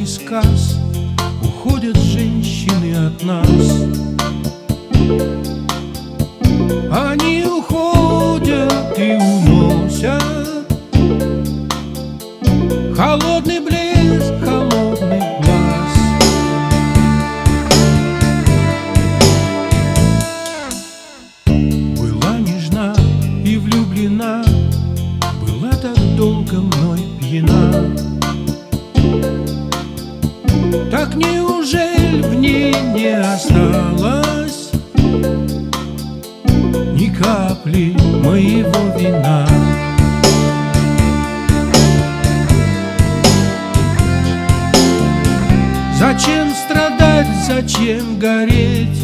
сказ, уходят женщины от нас. Они уходят и уносят холодный блеск, холодный глаз. Была нежна и влюблена, была так долго мной пьяна. Так неужели в ней не осталось ни капли моего вина? Зачем страдать, зачем гореть?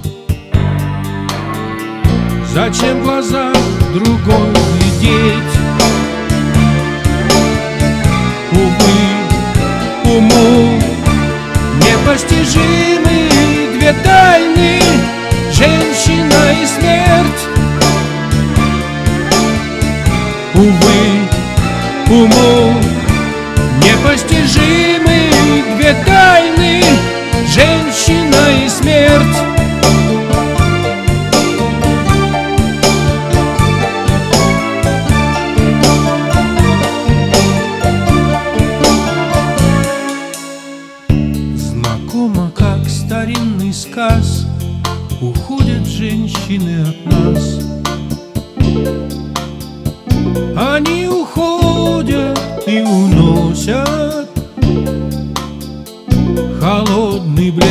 Зачем в глаза другой глядеть? Увы, уму непостижимы две тайны, женщина и смерть. Увы, уму непостижимы две тайны, женщина и смерть. Знакомо, как старинный сказ, уходят женщины от нас. Они уходят и уносят холодный блеск,